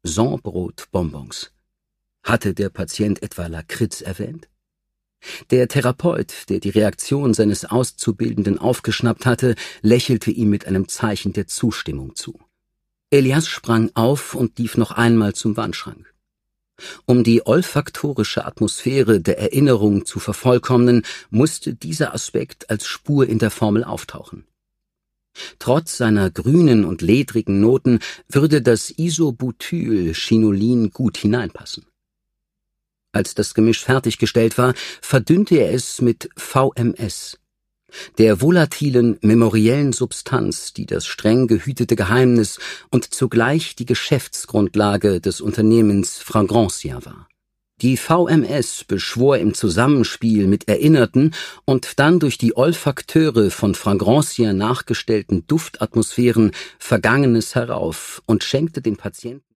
Sans-Brot-Bonbons. Hatte der Patient etwa Lakritz erwähnt? Der Therapeut, der die Reaktion seines Auszubildenden aufgeschnappt hatte, lächelte ihm mit einem Zeichen der Zustimmung zu. Elias sprang auf und lief noch einmal zum Wandschrank. Um die olfaktorische Atmosphäre der Erinnerung zu vervollkommnen, musste dieser Aspekt als Spur in der Formel auftauchen. Trotz seiner grünen und ledrigen Noten würde das Isobutylchinolin gut hineinpassen. Als das Gemisch fertiggestellt war, verdünnte er es mit VMS, der volatilen, memoriellen Substanz, die das streng gehütete Geheimnis und zugleich die Geschäftsgrundlage des Unternehmens Fragrantia war. Die VMS beschwor im Zusammenspiel mit erinnerten und dann durch die Olfakteure von Fragrantia nachgestellten Duftatmosphären Vergangenes herauf und schenkte dem Patienten